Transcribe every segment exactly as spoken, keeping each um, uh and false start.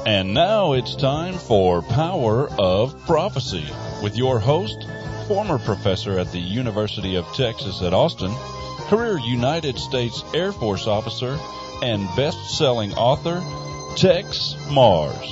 And now it's time for Power of Prophecy with your host, former professor at the University of Texas at Austin, career United States Air Force officer, and best-selling author, Tex Mars.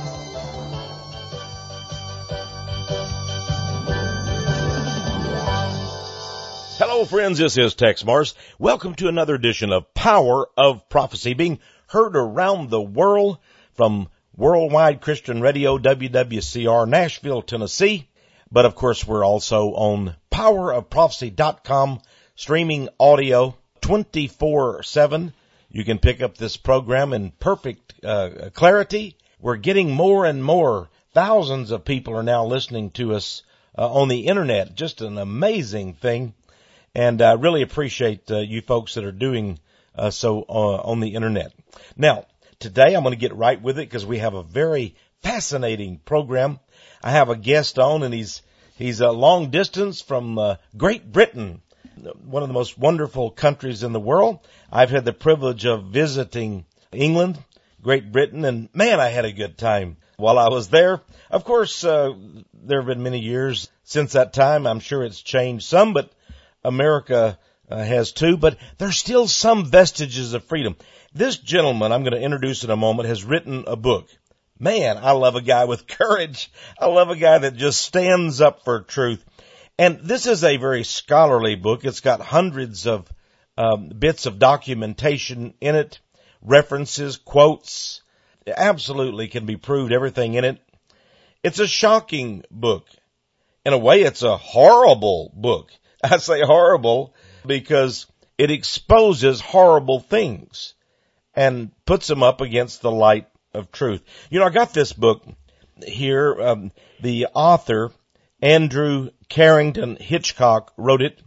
Hello, friends. This is Tex Mars. Welcome to another edition of Power of Prophecy, being heard around the world from Worldwide Christian Radio, W W C R, Nashville, Tennessee. But, of course, we're also on power of prophecy dot com, streaming audio twenty-four seven. You can pick up this program in perfect uh, clarity. We're getting more and more. Thousands of people are now listening to us uh, on the Internet. Just an amazing thing. And I really appreciate uh, you folks that are doing uh, so uh, on the Internet. Now, today I'm going to get right with it because we have a very fascinating program. I have a guest on, and he's he's a long distance from uh, Great Britain, one of the most wonderful countries in the world. I've had the privilege of visiting England, Great Britain, and man, I had a good time while I was there. Of course, uh, there have been many years since that time. I'm sure it's changed some, but America uh, has too, but there's still some vestiges of freedom. This gentleman I'm going to introduce in a moment has written a book. Man, I love a guy with courage. I love a guy that just stands up for truth. And this is a very scholarly book. It's got hundreds of um, bits of documentation in it, references, quotes. It absolutely can be proved, everything in it. It's a shocking book. In a way, it's a horrible book. I say horrible because it exposes horrible things and puts them up against the light of truth. You know, I got this book here. Um, the author, Andrew Carrington Hitchcock, wrote it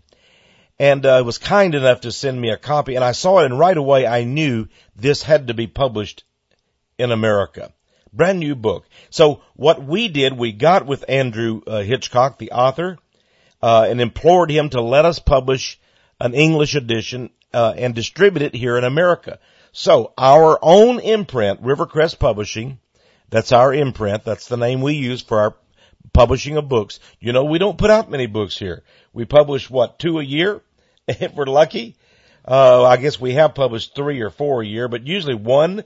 and uh, was kind enough to send me a copy. And I saw it, and right away I knew this had to be published in America. Brand new book. So what we did, we got with Andrew uh, Hitchcock, the author, Uh, and implored him to let us publish an English edition uh, and distribute it here in America. So our own imprint, Rivercrest Publishing, that's our imprint. That's the name we use for our publishing of books. You know, we don't put out many books here. We publish, what, two a year, if we're lucky. Uh, I guess we have published three or four a year, but usually one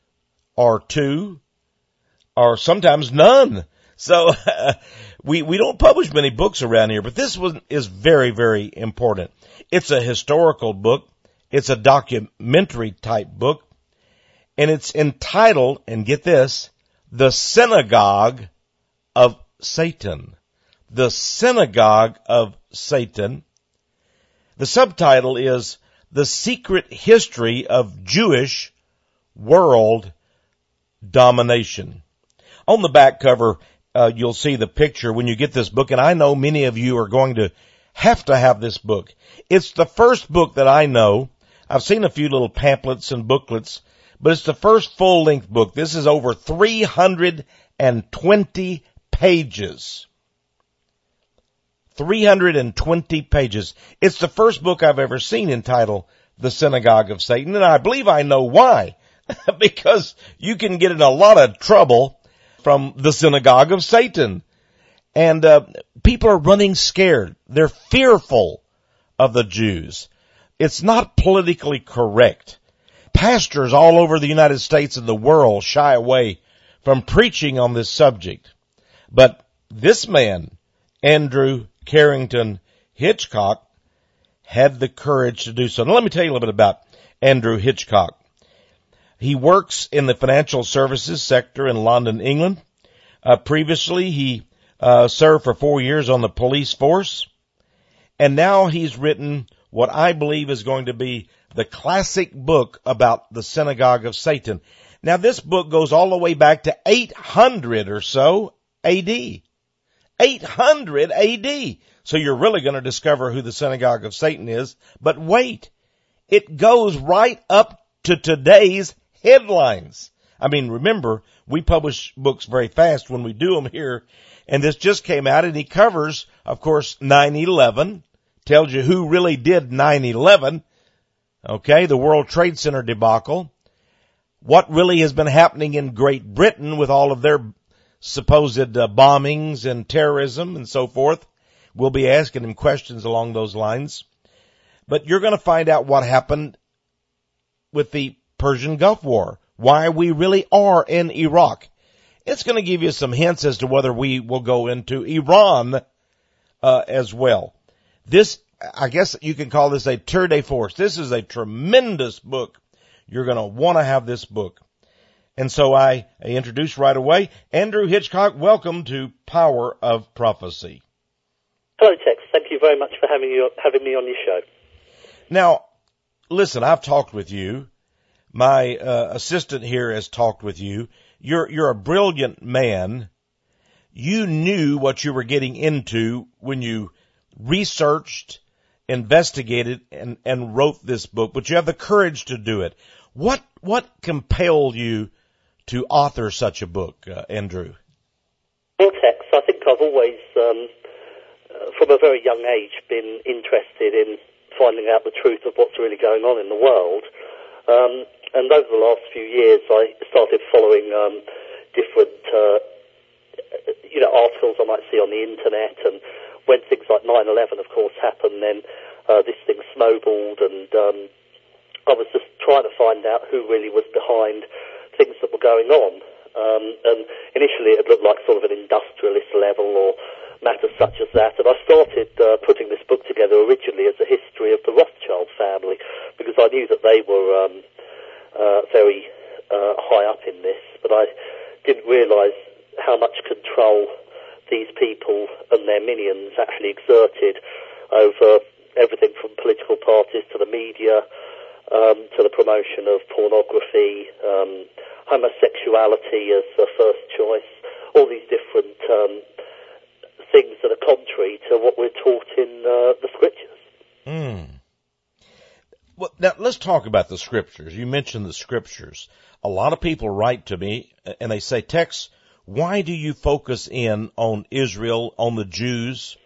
or two or sometimes none. So uh, we we don't publish many books around here, but this one is very, very important. It's a historical book. It's a documentary type book, and it's entitled, and get this, The Synagogue of Satan. The Synagogue of Satan. The subtitle is The Secret History of Jewish World Domination. On the back cover, Uh, you'll see the picture when you get this book, and I know many of you are going to have to have this book. It's the first book that I know. I've seen a few little pamphlets and booklets, but it's the first full-length book. This is over three hundred twenty pages. three hundred twenty pages. It's the first book I've ever seen entitled The Synagogue of Satan, and I believe I know why. Because you can get in a lot of trouble from the synagogue of Satan. And uh, people are running scared. They're fearful of the Jews. It's not politically correct. Pastors all over the United States and the world shy away from preaching on this subject. But this man, Andrew Carrington Hitchcock, had the courage to do so. Now let me tell you a little bit about Andrew Hitchcock. He works in the financial services sector in London, England. Uh, previously, he uh, served for four years on the police force. And now he's written what I believe is going to be the classic book about the Synagogue of Satan. Now, this book goes all the way back to eight hundred or so A D. eight hundred A D. So you're really going to discover who the Synagogue of Satan is. But wait, it goes right up to today's headlines. I mean, remember, we publish books very fast when we do them here, and this just came out, and he covers, of course, nine eleven, tells you who really did nine eleven, okay, the World Trade Center debacle, what really has been happening in Great Britain with all of their supposed uh, bombings and terrorism and so forth. We'll be asking him questions along those lines. But you're going to find out what happened with the Persian Gulf War, why we really are in Iraq. It's going to give you some hints as to whether we will go into Iran uh, as well. This, I guess you can call this a tour de force. This is a tremendous book. You're going to want to have this book. And so I, I introduce right away, Andrew Hitchcock, welcome to Power of Prophecy. Hello, Tex. Thank you very much for having, you, having me on your show. Now, listen, I've talked with you. My uh, assistant here has talked with you. You're, you're a brilliant man. You knew what you were getting into when you researched, investigated, and, and wrote this book, but you have the courage to do it. What, what compelled you to author such a book, uh, Andrew? Well, Tex, I think I've always, um, uh, from a very young age, been interested in finding out the truth of what's really going on in the world. Um, and over the last few years, I started following um, different, uh, you know, articles I might see on the internet. And when things like nine eleven, of course, happened, then uh, this thing snowballed, and um, I was just trying to find out who really was behind things that were going on. Um, and initially, it looked like sort of an industrialist level or matters such as that. And I started uh, putting this book together originally as a history of the Rothschild family, because I knew that they were um, uh, very uh, high up in this, but I didn't realise how much control these people and their minions actually exerted over everything from political parties to the media, um, to the promotion of pornography, um, homosexuality as a first choice, all these different um, things that are contrary to what we're taught in uh, the scriptures. Mm. Well, now let's talk about the scriptures. You mentioned the scriptures. A lot of people write to me and they say, Tex, why do you focus in on Israel, on the Jews?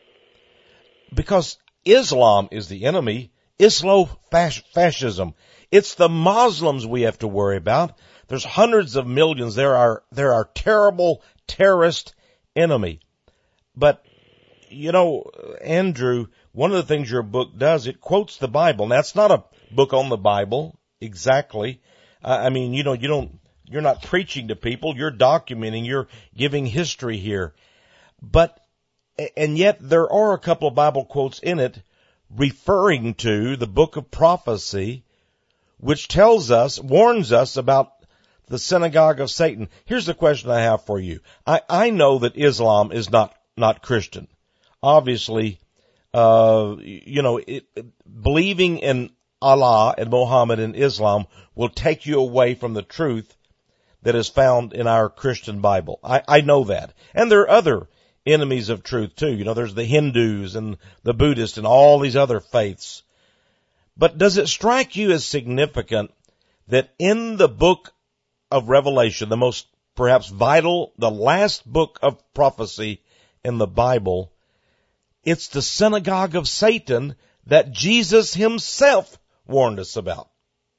Because Islam is the enemy. Islam-fascism. It's the Muslims we have to worry about. There's hundreds of millions. There are, there are terrible terrorist enemy. But, you know, Andrew, one of the things your book does, it quotes the Bible. Now, it's not a book on the Bible, exactly. Uh, I mean, you know, you don't, you're not preaching to people. You're documenting, you're giving history here. But, and yet there are a couple of Bible quotes in it referring to the book of prophecy, which tells us, warns us about the synagogue of Satan. Here's the question I have for you. I, I know that Islam is not, not Christian. Obviously, uh, you know, it, believing in Allah and Muhammad and Islam will take you away from the truth that is found in our Christian Bible. I, I know that. And there are other enemies of truth too. You know, there's the Hindus and the Buddhists and all these other faiths. But does it strike you as significant that in the book of Revelation, the most perhaps vital, the last book of prophecy in the Bible, it's the synagogue of Satan that Jesus himself warned us about?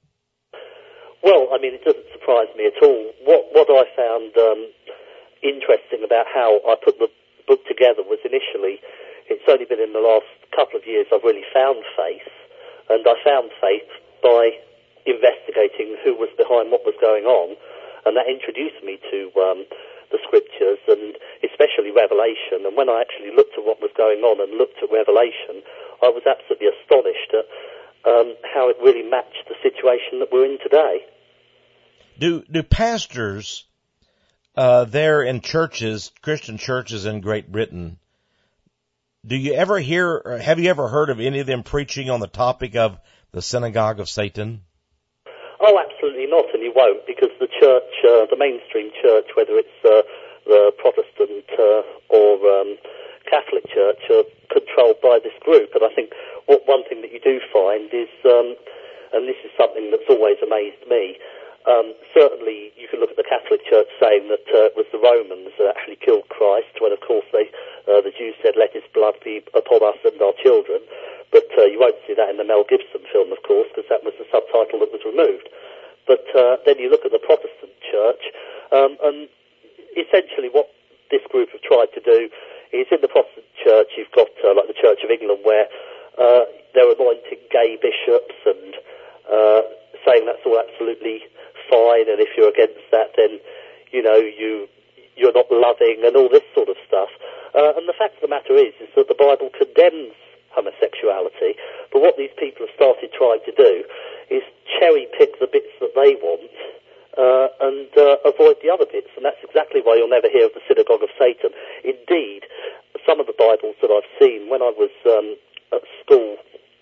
Well, I mean, it doesn't surprise me at all. What what I found um, interesting about how I put the book together was initially, it's only been in the last couple of years I've really found faith, and I found faith by investigating who was behind what was going on, and that introduced me to um, the scriptures, and especially Revelation. And when I actually looked at what was going on and looked at Revelation, I was absolutely astonished at um, how it really matched the situation that we're in today. Do do pastors uh, there in churches, Christian churches in Great Britain, do you ever hear, or have you ever heard of any of them preaching on the topic of the synagogue of Satan? Oh, absolutely not, and you won't, because the church, uh, the mainstream church, whether it's uh, the Protestant uh, or um, Catholic church, are controlled by this group. And I think what one thing that you do find is, um, and this is something that's always amazed me, um, certainly you can look at the Catholic Church saying that uh, it was the Romans that actually killed Christ, when of course they, uh, the Jews said, let his blood be upon us and our children. But uh, you won't see that in the Mel Gibson film, of course, because that was the subtitle that was removed. But uh, then you look at the Protestant church, um, and essentially what this group have tried to do is, in the Protestant church, you've got uh, like the Church of England, where uh, they're anointing gay bishops and uh, saying that's all absolutely fine, and if you're against that, then you know you you're not loving, and all this sort of stuff. Uh, and the fact of the matter is, is that the Bible condemns homosexuality, but what these people have started trying to do is cherry pick the bits that they want uh, and uh, avoid the other bits, and that's exactly why you'll never hear of the Synagogue of Satan. Indeed, some of the Bibles that I've seen, when I was um, at school,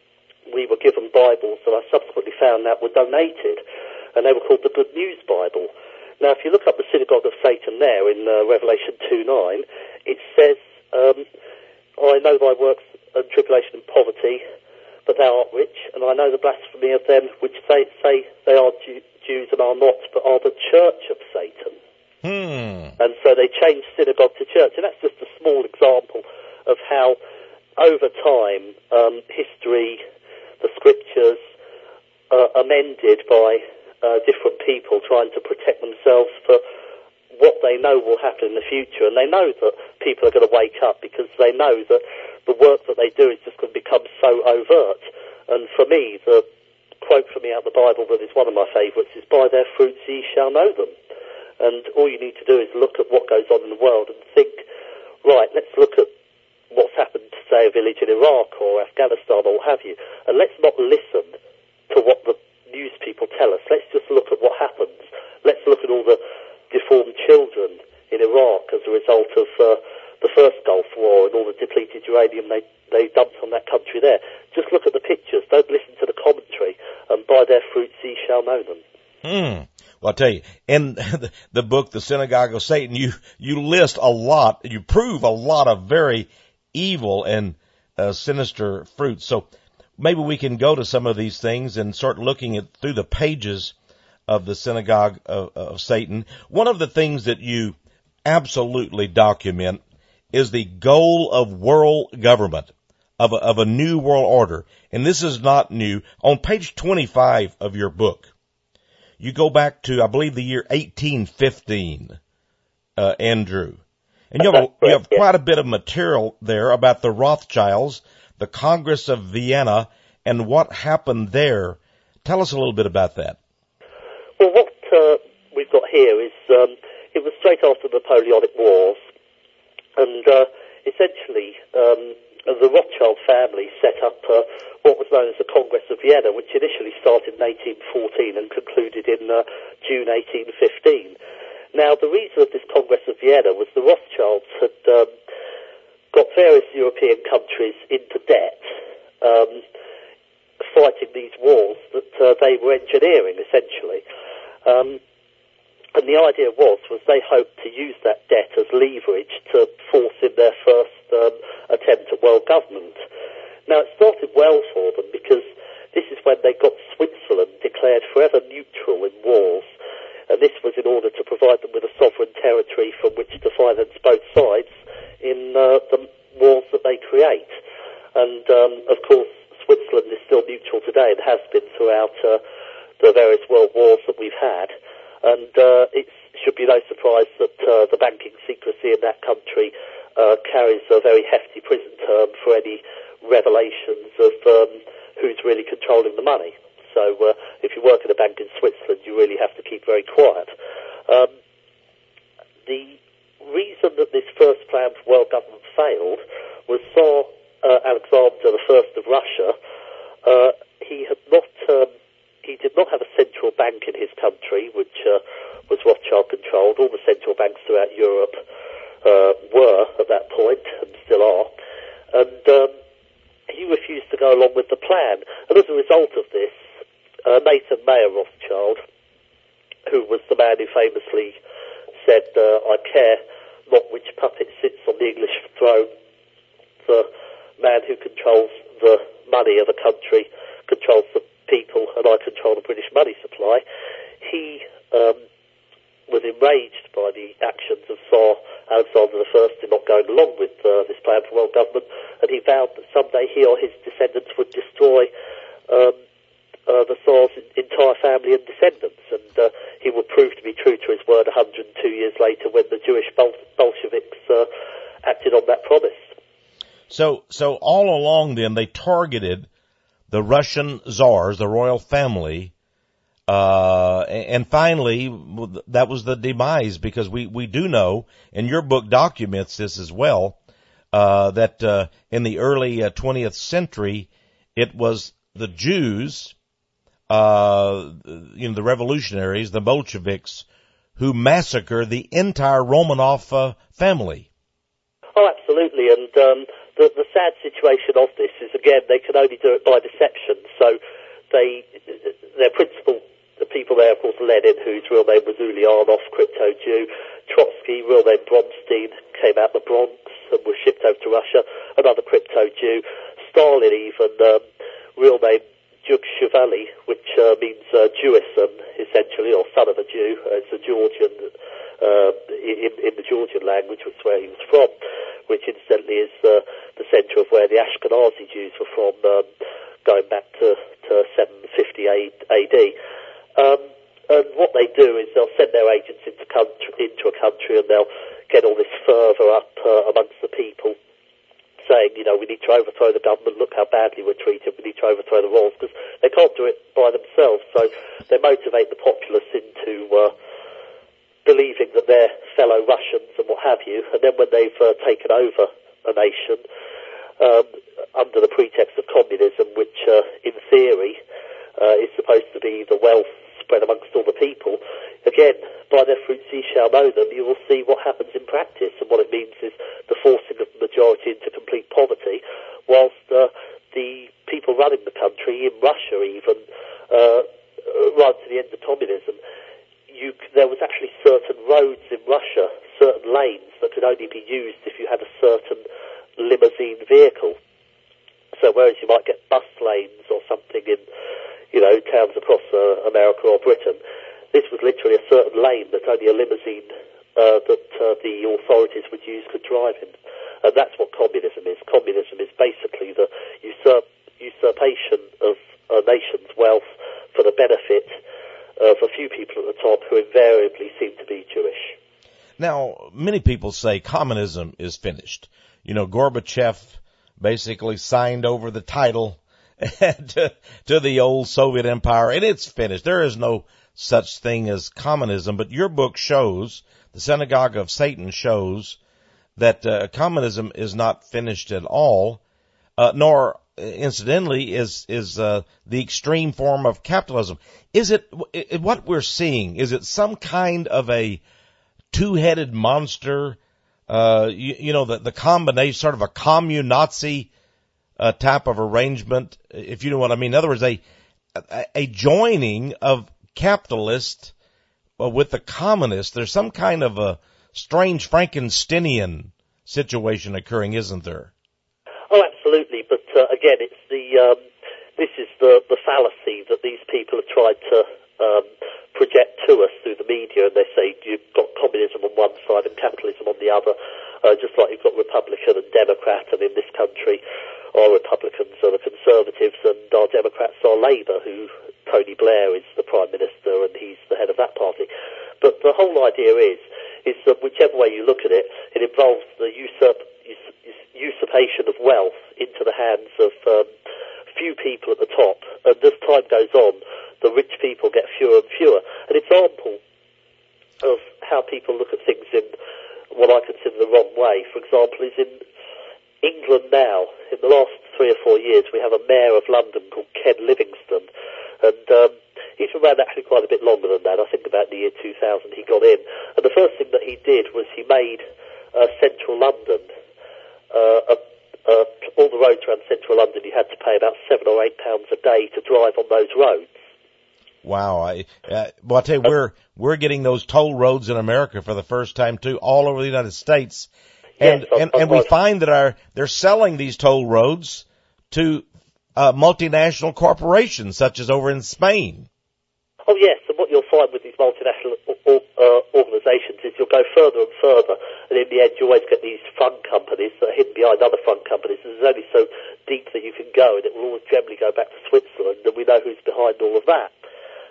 we were given Bibles that I subsequently found out were donated, and they were called the Good News Bible. Now, if you look up the Synagogue of Satan there in uh, Revelation two nine, it says, um, I know thy works and tribulation and poverty, but thou art rich, and I know the blasphemy of them which say, say they are Jew, Jews and are not, but are the church of Satan. Hmm. And so they changed synagogue to church, and that's just a small example of how, over time, um, history, the scriptures, uh, amended by uh, different people trying to protect themselves for what they know will happen in the future. And they know that people are going to wake up, because they know that the work that they do is just going to become so overt. And for me, the quote from me out of the Bible that is one of my favourites is, by their fruits ye shall know them. And all you need to do is look at what goes on in the world and think, right, let's look at what's happened to, say, a village in Iraq or Afghanistan or what have you, and let's not listen to what the news people tell us. Let's just look at what happens. Let's look at all the deformed children in Iraq as a result of uh, the first Gulf War and all the depleted uranium they, they dumped on that country there. Just look at the pictures. Don't listen to the commentary. And by their fruits ye shall know them. Hmm. Well, I'll tell you, in the, the book, The Synagogue of Satan, you, you list a lot, you prove a lot of very evil and uh, sinister fruits. So maybe we can go to some of these things and start looking at through the pages of the Synagogue of, of Satan. One of the things that you absolutely document is the goal of world government, of a, of a new world order. And this is not new. On page twenty-five of your book, you go back to, I believe, the year eighteen fifteen, uh, Andrew. And you have, a, you have quite a bit of material there about the Rothschilds, the Congress of Vienna, and what happened there. Tell us a little bit about that. Well, what uh, we've got here is, um, it was straight after the Napoleonic Wars, and uh, essentially um, the Rothschild family set up uh, what was known as the Congress of Vienna, which initially started in eighteen fourteen and concluded in uh, June eighteen fifteen. Now, the reason of this Congress of Vienna was the Rothschilds had um, got various European countries into debt, um, fighting these wars that uh, they were engineering, essentially. Um, and the idea was, was they hoped to use that debt as leverage to force in their first um, attempt at world government. Now, it started well for them, because this is when they got Switzerland declared forever neutral in wars. And this was in order to provide them with a sovereign territory from which to finance both sides in uh, the wars that they create. And, um, of course, Switzerland is still neutral today and has been throughout uh, the various world wars that we've had. And uh, it should be no surprise that uh, the banking secrecy in that country uh, carries a very hefty prison term for any revelations of um, who's really controlling the money. So uh, if you work in a bank in Switzerland, you really have to keep very quiet. Um, the reason that this first plan for world government failed was Tsar uh, Alexander the First of Russia. Uh, he had not, um, he did not have a central bank in his country, which uh, was Rothschild controlled. All the central banks throughout Europe uh, were at that point, and still are. And um, he refused to go along with the plan. And as a result of this, Uh, Nathan Mayer Rothschild, who was the man who famously said, uh, I care not which puppet sits on the English throne, the man who controls the money of a country controls the people, and I control the British money supply. He um, was enraged by the actions of Tsar Alexander the First in not going along with uh, this plan for world government, and he vowed that someday he or his descendants would destroy um, Uh, the Tsar's entire family and descendants. And uh, he would prove to be true to his word one hundred two years later when the Jewish Bol- Bolsheviks uh, acted on that promise. So, so all along then, they targeted the Russian czars, the royal family, uh, and finally, that was the demise, because we, we do know, and your book documents this as well, uh, that, uh, in the early uh, twentieth century, it was the Jews, uh, you know, the revolutionaries, the Bolsheviks, who massacred the entire Romanov uh, family. Oh, absolutely, and, um, The, the sad situation of this is, again, they can only do it by deception. So they, their principal, the people there, of course, Lenin, whose real name was Ulyanov, crypto-Jew, Trotsky, real name Bronstein, came out the Bronx and was shipped over to Russia, another crypto-Jew, Stalin even, um, real name Djukhshvili, which uh, means uh, Jewison, essentially, or son of a Jew. Uh, it's a Georgian, uh, in, in the Georgian language, which is where he was from, which incidentally is uh, the centre of where the Ashkenazi Jews were from, um, going back to, to seven fifty A D. Um, and what they do is they'll send their agents into, country, into a country and they'll get all this fervour up uh, amongst the people, saying, you know, we need to overthrow the government, look how badly we're treated, we need to overthrow the royals, because they can't do it by themselves. So they motivate the populace into uh, believing that they're fellow Russians and what have you, and then when they've uh, taken over a nation, um, under the pretext of communism, which uh, in theory uh, is supposed to be the wealth spread amongst all the people, again, by their fruits ye shall know them, you will see what happens in practice, and what it means is the forcing of the majority into complete poverty, whilst uh, the people running the country, in Russia even, uh, right to the end of communism, You, there was actually certain roads in Russia, certain lanes that could only be used if you had a certain limousine vehicle. So whereas you might get bus lanes or something in, you know, towns across uh, America or Britain, this was literally a certain lane that only a limousine uh, that uh, the authorities would use could drive in. And that's what communism is. Communism is basically the usurp, usurpation of a nation's wealth for the benefit of a few people at the top who invariably seem to be Jewish. Now, many people say communism is finished. You know, Gorbachev basically signed over the title to, to the old Soviet empire, and it's finished. There is no such thing as communism, but your book shows, the Synagogue of Satan shows, that uh, communism is not finished at all, uh, nor incidentally is is uh, the extreme form of capitalism. Is it, it what we're seeing? Is it some kind of a two-headed monster? Uh, you, you know, the the combination, sort of a commune-Nazi uh, type of arrangement, if you know what I mean. In other words, a a, a joining of capitalists uh, with the communists. There's some kind of a strange Frankensteinian situation occurring, isn't there? Oh, absolutely. But uh, again, it's the um, this is the, the fallacy that these people have tried to um, project to us through the media, and they say you've got communism on one side and capitalism on the other, uh, just like you've got Republican and Democrat, and in this country our Republicans are the Conservatives and our Democrats are Labour, who Tony Blair is the Prime Minister and he's the head of that party. But the whole idea is, is that whichever way you look at it, it involves the usurp, usurpation of wealth into the hands of um, few people at the top, and as time goes on, the rich people get fewer and fewer. An example of how people look at things in what I consider the wrong way, for example, is in England now. In the last three or four years, we have a mayor of London called Ken Livingstone, and um, he's been around actually quite a bit longer than that. I think about the year two thousand he got in, and the first thing that he did was he made uh, central London, uh, uh, uh, all the roads around central London, you had to pay about seven or eight pounds a day to drive on those roads. Wow. I, uh, well, I tell you, we're, we're getting those toll roads in America for the first time too, all over the United States. And, yes, and, and we find that our, they're selling these toll roads to, uh, multinational corporations, such as over in Spain. Oh yes, and what you'll find with these multinational uh, organisations is you'll go further and further, and in the end you always get these fund companies that are hidden behind other fund companies, and there's only so deep that you can go, and it will always generally go back to Switzerland, and we know who's behind all of that.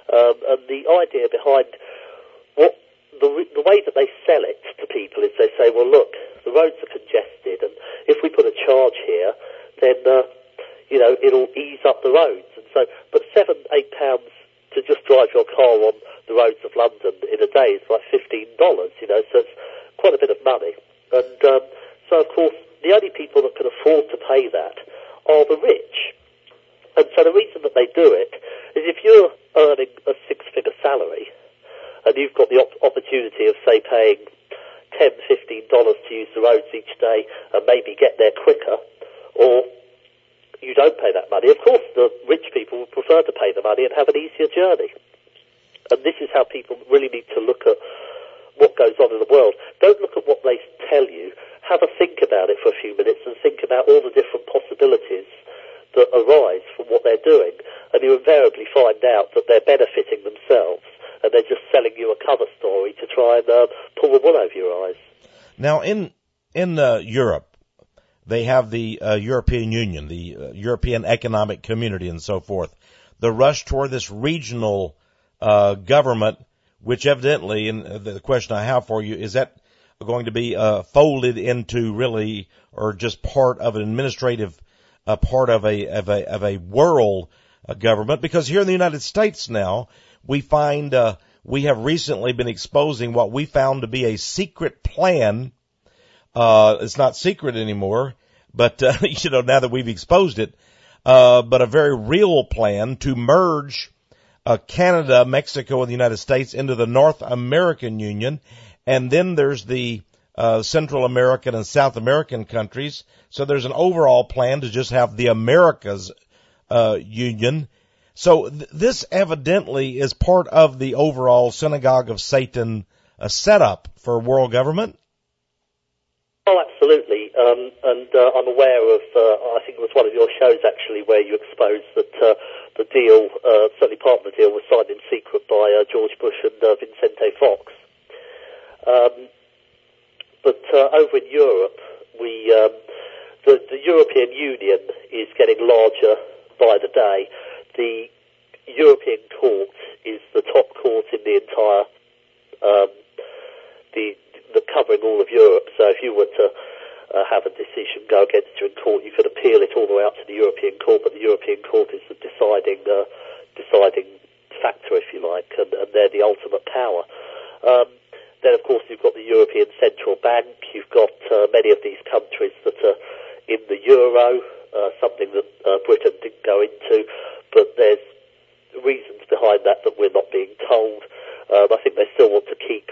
Um, and the idea behind what the, the way that they sell it to people is they say, well, look, the roads are congested, and if we put a charge here, then, uh, you know, it'll ease up the roads. And so, but seven, eight pounds to just drive your car on the roads of London in a day is like fifteen dollars, you know, so it's quite a bit of money. And um, so, of course, the only people that can afford to pay that are the rich. And so the reason that they do it is if you're earning a six-figure salary and you've got the op- opportunity of, say, paying ten dollars, fifteen dollars to use the roads each day and maybe get there quicker, or you don't pay that money, of course the rich people would prefer to pay the money and have an easier journey. And this is how people really need to look at what goes on in the world. Don't look at what they tell you. Have a think about it for a few minutes and think about all the different possibilities that arise from what they're doing. And you invariably find out that they're benefiting themselves and they're just selling you a cover story to try and uh, pull the wool over your eyes. Now, in in uh, Europe, they have the uh, European Union, the uh, European Economic Community, and so forth. The rush toward this regional uh, government, which evidently, and the question I have for you, is that going to be uh, folded into really, or just part of an administrative, uh, part of a of a of a world uh, government? Because here in the United States now, we find uh, we have recently been exposing what we found to be a secret plan. Uh, it's not secret anymore, but, uh, you know, now that we've exposed it, uh, but a very real plan to merge, uh, Canada, Mexico, and the United States into the North American Union. And then there's the, uh, Central American and South American countries. So there's an overall plan to just have the Americas, uh, Union. So th- this evidently is part of the overall Synagogue of Satan, uh, setup for world government. Oh, absolutely. Um, and uh, I'm aware of, uh, I think it was one of your shows actually where you exposed that uh, the deal, uh, certainly part of the deal was signed in secret by uh, George Bush and uh, Vicente Fox. Um, but uh, over in Europe, we, um, the, the European Union is getting larger by the day. The European Court is the top court in the entire, um, the the covering all of Europe. So if you were to uh, have a decision go against you in court, you could appeal it all the way up to the European Court, but the European Court is the deciding uh, deciding factor, if you like, and, and they're the ultimate power. Um, then, of course, you've got the European Central Bank. You've got uh, many of these countries that are in the euro, uh, something that uh, Britain didn't go into, but there's reasons behind that that we're not being told. Um, I think they still want to keep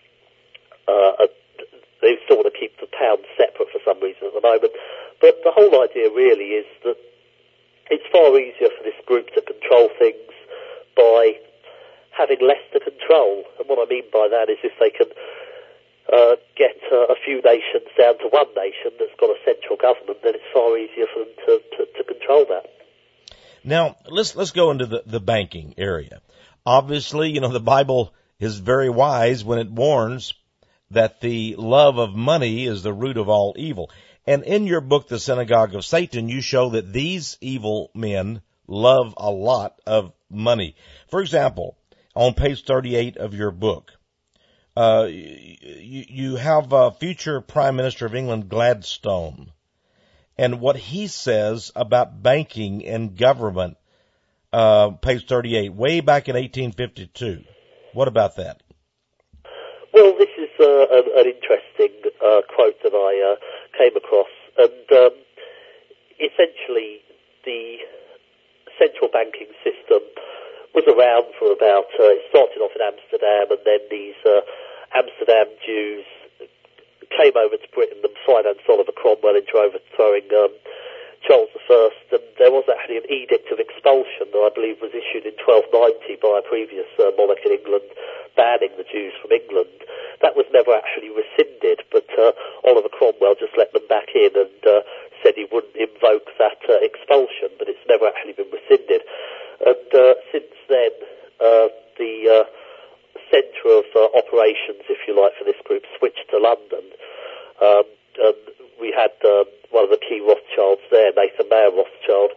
Uh, they still want to keep the pound separate for some reason at the moment. But the whole idea really is that it's far easier for this group to control things by having less to control. And what I mean by that is if they can uh, get uh, a few nations down to one nation that's got a central government, then it's far easier for them to, to, to control that. Now, let's let's go into the, the banking area. Obviously, you know, the Bible is very wise when it warns that the love of money is the root of all evil. And in your book, The Synagogue of Satan, you show that these evil men love a lot of money. For example, on page thirty-eight of your book, uh, you, you have uh, future Prime Minister of England, Gladstone, and what he says about banking and government, uh, page thirty-eight, way back in eighteen fifty-two. What about that? Well, this is uh, an, an interesting uh, quote that I uh, came across, and um, essentially the central banking system was around for about, uh, it started off in Amsterdam, and then these uh, Amsterdam Jews came over to Britain and financed Oliver Cromwell into overthrowing um, Charles the First, and there was actually an edict of expulsion that I believe was issued in twelve ninety by a previous uh, monarch in England, banning the Jews from England. That was never actually rescinded, but uh, Oliver Cromwell just let them back in and uh, said he wouldn't invoke that uh, expulsion, but it's never actually been rescinded. And uh, since then, uh, the uh, centre of uh, operations, if you like, for this group switched to London. Um, and we had um, one of the key Rothschilds there, Nathan Mayer Rothschild,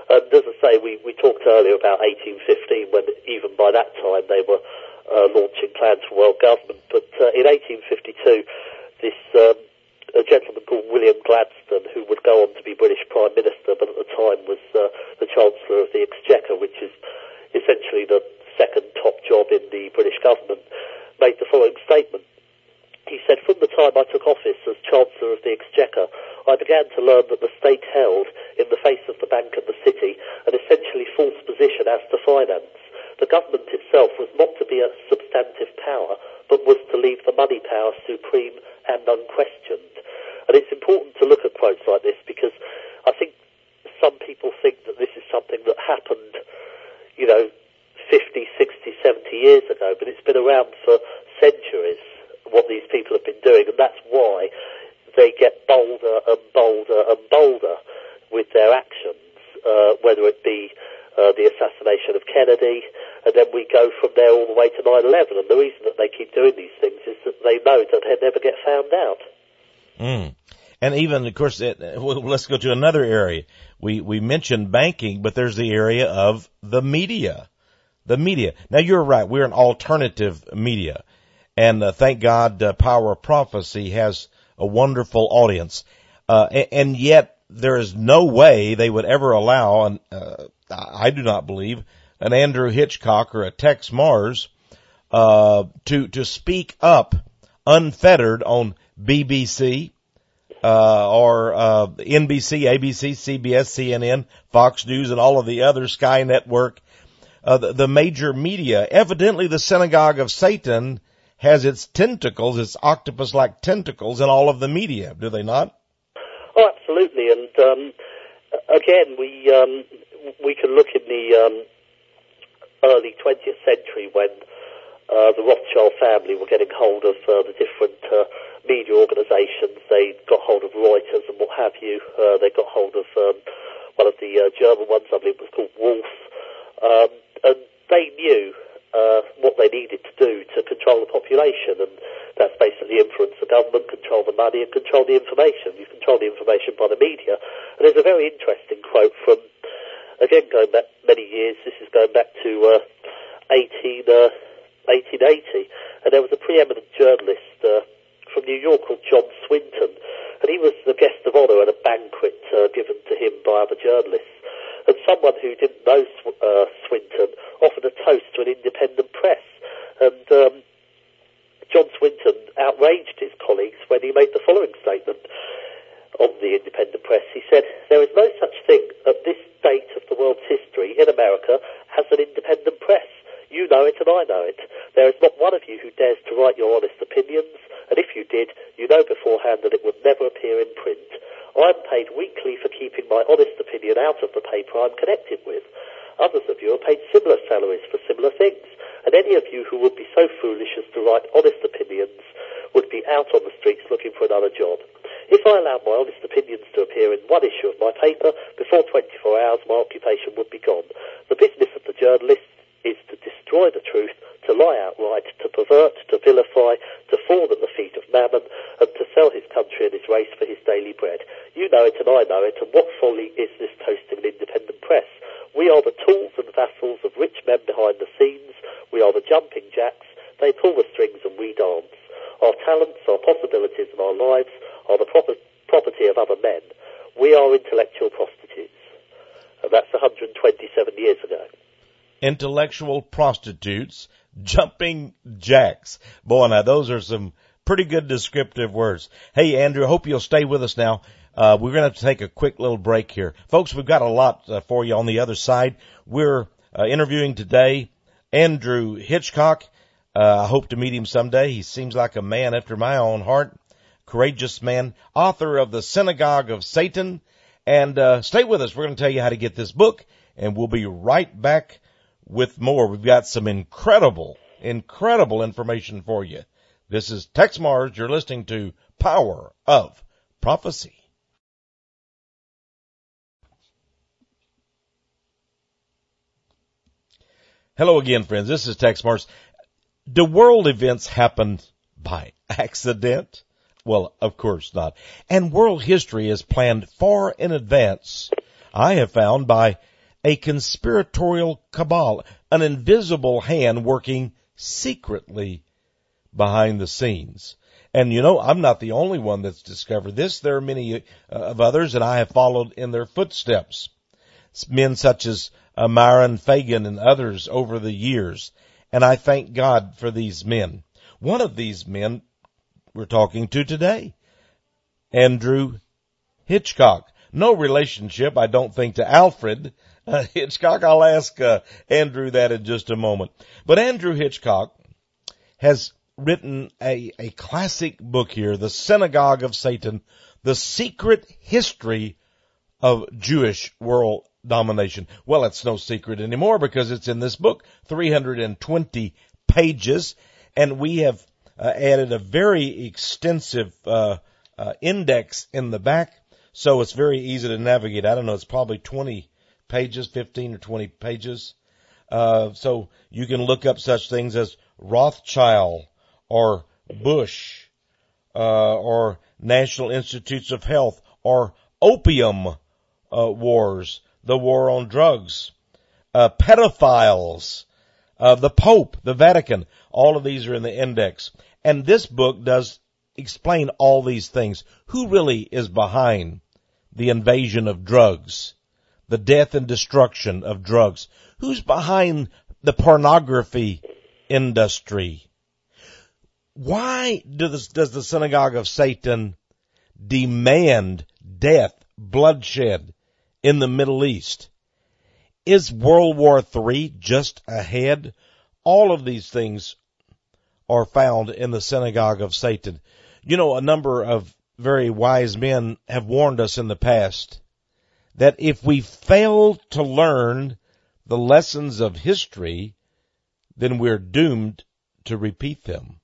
And as I say, we, we talked earlier about eighteen fifteen, when even by that time they were uh, launching plans for world government. But uh, in eighteen fifty-two, this um, a gentleman called William Gladstone, who would go on to be British Prime Minister, but at the time was uh, the Chancellor of the Exchequer, which is essentially the second top job in the British government, made the following statement. He said, "From the time I took office as Chancellor of the Exchequer, I began to learn that the state held, in the face of the Bank and the City, an essentially false position as to finance. The government itself was not to be a substantive power, but was to leave the money power supreme and unquestioned." And it's important to look at quotes like this, because I think some people think that this is something that happened, you know, fifty, sixty, seventy years ago, but it's been around for centuries, what these people have been doing, and that's why they get bolder and bolder and bolder with their actions, uh, whether it be uh, the assassination of Kennedy, and then we go from there all the way to nine eleven. And the reason that they keep doing these things is that they know that they'll never get found out. Mm. And even, of course, it, well, let's go to another area. We we mentioned banking, but there's the area of the media. The media. Now, you're right. We're an alternative media. And uh, thank God, uh, Power of Prophecy has a wonderful audience. Uh, and, and yet, there is no way they would ever allow, an, uh, I do not believe, an Andrew Hitchcock or a Tex Mars uh, to to speak up unfettered on B B C, uh, or, uh, N B C, A B C, C B S, C N N, Fox News, and all of the other Sky Network, uh, the, the major media. Evidently, the synagogue of Satan has its tentacles, its octopus-like tentacles in all of the media, do they not? Oh, absolutely. And, um, again, we, um, we can look in the, um, early twentieth century when, uh, the Rothschild family were getting hold of, uh, the different, uh, media organizations. They got hold of Reuters and what have you. Uh, they got hold of um, one of the uh, German ones, I believe it was called Wolf. Um, and they knew uh, what they needed to do to control the population, and that's basically influence the government, control the money, and control the information. You control the information by the media. And there's a very interesting quote from, again, going back many years. This is going back to uh, eighteen eighty, and there was a preeminent journalist uh, from New York called John Swinton, and he was the guest of honour at a banquet uh, given to him by other journalists. And someone who didn't know Sw- uh, Swinton offered a toast to an independent press, and um, John Swinton outraged his colleagues when he made the following statement on the independent press. He said, "There is no such thing at this date of the world's history in America as an independent press. You know it and I know it. There is not one of you who dares to write your honest opinions, and if you did, you know beforehand that it would never appear in print. I am paid weekly for keeping my honest opinion out of the paper I am connected with. Others of you are paid similar salaries for similar things, and any of you who would be so foolish as to write honest opinions would be out on the streets looking for another job. If I allowed my honest opinions to appear in one issue of my paper, before twenty-four hours my occupation would be gone. The business of the journalist is to destroy the truth, to lie outright, to pervert, to vilify, to fall at the feet of Mammon, and to sell his country and his race for his daily bread. You know it and I know it, and what folly is this toasting an independent press? We are the tools and vassals of rich men behind the scenes. We are the jumping jacks. They pull the strings and we dance. Our talents, our possibilities, and our lives are the proper- property of other men. We are intellectual prostitutes." And that's one hundred twenty-seven years ago. Intellectual prostitutes, jumping jacks. Boy, now those are some pretty good descriptive words. Hey, Andrew, I hope you'll stay with us now. Uh, we're going to have to take a quick little break here. Folks, we've got a lot uh, for you on the other side. We're uh, interviewing today Andrew Hitchcock. Uh, I hope to meet him someday. He seems like a man after my own heart. Courageous man, author of The Synagogue of Satan. And uh, stay with us. We're going to tell you how to get this book, and we'll be right back with more. We've got some incredible, incredible information for you. This is Tex Mars. You're listening to Power of Prophecy. Hello again, friends. This is Tex Mars. Do world events happen by accident? Well, of course not. And world history is planned far in advance, I have found, by a conspiratorial cabal, an invisible hand working secretly behind the scenes. And you know, I'm not the only one that's discovered this. There are many uh, of others, and I have followed in their footsteps. Men such as uh, Myron Fagan and others over the years. And I thank God for these men. One of these men we're talking to today, Andrew Hitchcock. No relationship, I don't think, to Alfred uh, Hitchcock. I'll ask uh, Andrew that in just a moment. But Andrew Hitchcock has written a, a classic book here, The Synagogue of Satan, The Secret History of Jewish World Domination. Well, it's no secret anymore because it's in this book, three hundred twenty pages, and we have uh, added a very extensive uh, uh, index in the back, so it's very easy to navigate. I don't know, it's probably twenty pages, fifteen or twenty pages. Uh, so you can look up such things as Rothschild or Bush, uh, or National Institutes of Health, or opium uh, wars, the war on drugs, uh, pedophiles, uh, the Pope, the Vatican. All of these are in the index. And this book does explain all these things. Who really is behind the invasion of drugs, the death and destruction of drugs? Who's behind the pornography industry? Why does, does the Synagogue of Satan demand death, bloodshed in the Middle East? Is World War Three just ahead? All of these things are found in the Synagogue of Satan. You know, a number of very wise men have warned us in the past that if we fail to learn the lessons of history, then we're doomed to repeat them.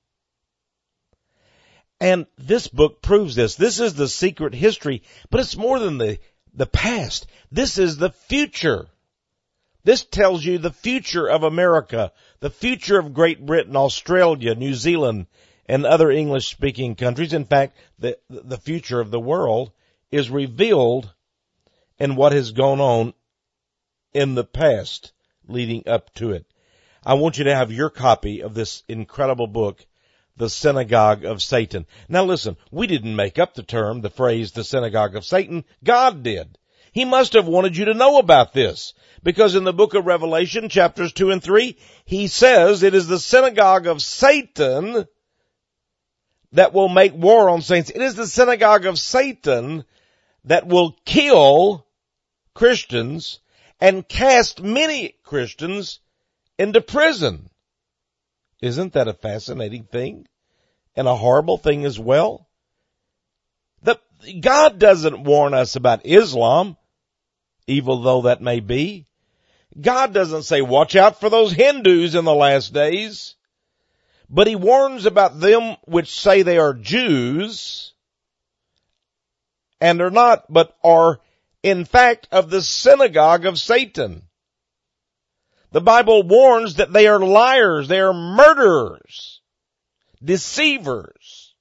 And this book proves this. This is the secret history, but it's more than the, the past. This is the future. This tells you the future of America, the future of Great Britain, Australia, New Zealand, and other English-speaking countries. In fact, the, the future of the world is revealed in what has gone on in the past leading up to it. I want you to have your copy of this incredible book, The Synagogue of Satan. Now listen, we didn't make up the term, the phrase, the Synagogue of Satan. God did. He must have wanted you to know about this, because in the book of Revelation, chapters two and three, he says it is the synagogue of Satan that will make war on saints. It is the synagogue of Satan that will kill Christians and cast many Christians into prison. Isn't that a fascinating thing? And a horrible thing as well? The, God doesn't warn us about Islam, evil though that may be. God doesn't say, watch out for those Hindus in the last days. But he warns about them which say they are Jews and are not, but are in fact of the synagogue of Satan. The Bible warns that they are liars, they are murderers, deceivers.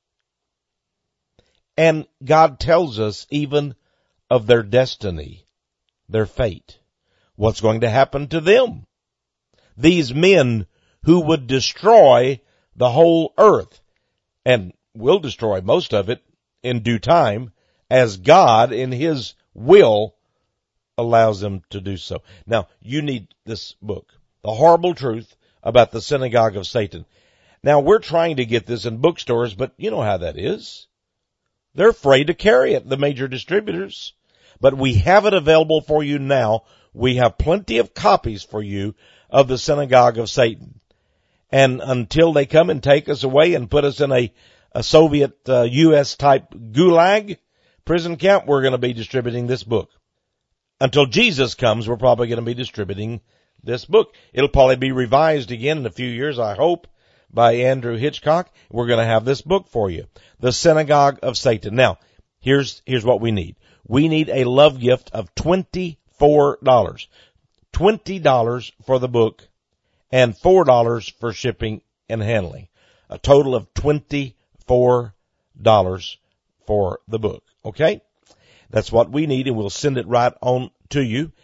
And God tells us even of their destiny, their fate, what's going to happen to them. These men who would destroy the whole earth, and will destroy most of it in due time, as God in His will allows them to do so. Now, you need this book, The Horrible Truth About the Synagogue of Satan. Now, we're trying to get this in bookstores, but you know how that is. They're afraid to carry it, the major distributors. But we have it available for you now. We have plenty of copies for you of the Synagogue of Satan. And until they come and take us away and put us in a, a Soviet uh, U S type gulag prison camp, we're going to be distributing this book. Until Jesus comes, we're probably going to be distributing this book. It'll probably be revised again in a few years, I hope, by Andrew Hitchcock. We're going to have this book for you, The Synagogue of Satan. Now, here's here's what we need. We need a love gift of twenty-four dollars. twenty dollars for the book and four dollars for shipping and handling. A total of twenty-four dollars for the book. Okay? That's what we need, and we'll send it right on to you.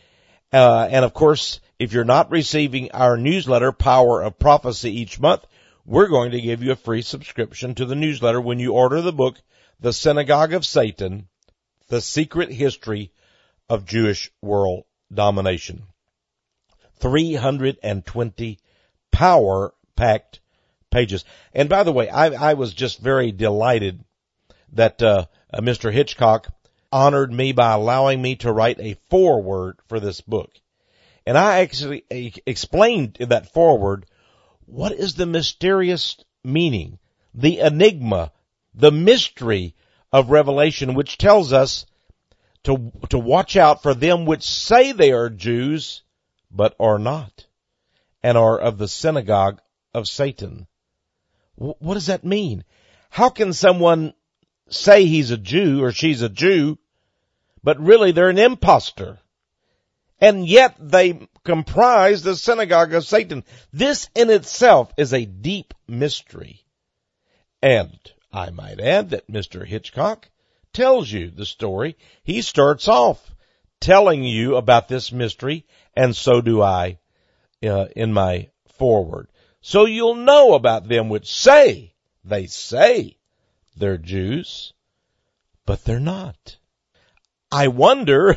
Uh, and of course, if you're not receiving our newsletter, Power of Prophecy, each month, we're going to give you a free subscription to the newsletter when you order the book, The Synagogue of Satan, The Secret History of Jewish World Domination. three hundred twenty power-packed pages. And by the way, I, I was just very delighted that uh, uh, Mister Hitchcock honored me by allowing me to write a foreword for this book. And I actually uh, explained in that foreword what is the mysterious meaning, the enigma, the mystery of Revelation, which tells us to to watch out for them which say they are Jews, but are not, and are of the synagogue of Satan. W- what does that mean? How can someone say he's a Jew or she's a Jew, but really they're an imposter? And yet they comprise the synagogue of Satan. This in itself is a deep mystery. And I might add that Mister Hitchcock tells you the story. He starts off telling you about this mystery, and so do I uh, in my foreword. So you'll know about them which say, they say they're Jews, but they're not. I wonder,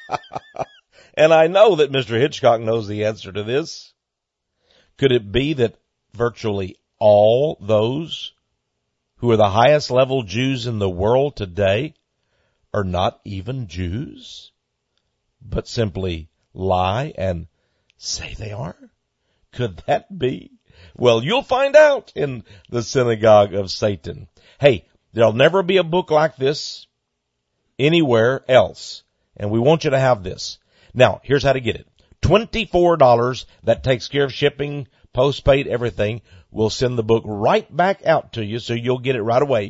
and I know that Mister Hitchcock knows the answer to this, could it be that virtually all those who are the highest level Jews in the world today are not even Jews, but simply lie and say they are? Could that be? Well, you'll find out in the Synagogue of Satan. Hey, there'll never be a book like this anywhere else, and we want you to have this. Now, here's how to get it. twenty-four dollars, that takes care of shipping, postpaid, everything. We'll send the book right back out to you, so you'll get it right away.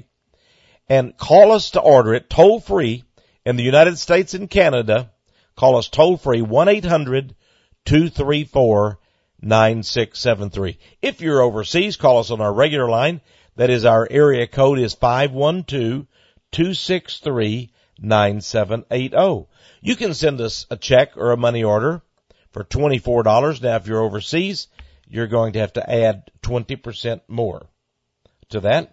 And call us to order it toll free in the United States and Canada. Call us toll free, one eight hundred two three four nine six seven three. If you're overseas, call us on our regular line. That is, our area code is five one two two six three nine seven eight zero. You can send us a check or a money order for twenty-four dollars. Now, if you're overseas, you're going to have to add twenty percent more to that.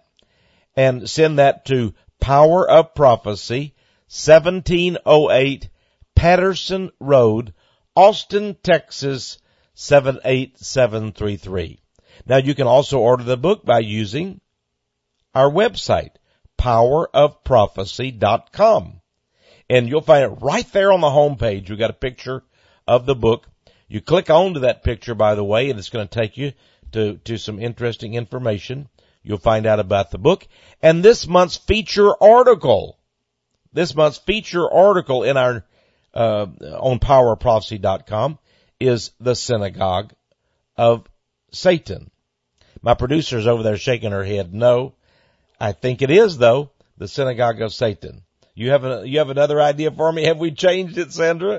And send that to Power of Prophecy, seventeen oh eight Patterson Road, Austin, Texas, seven eight seven three three. Now, you can also order the book by using our website, power of prophecy dot com. And you'll find it right there on the home page. We've got a picture of the book. You click onto that picture, by the way, and it's going to take you to, to some interesting information. You'll find out about the book. And this month's feature article, this month's feature article in our, uh, on power of prophecy dot com is the Synagogue of Satan. My producer's over there shaking her head. No, I think it is, though, the Synagogue of Satan. You have a, you have another idea for me? Have we changed it, Sandra?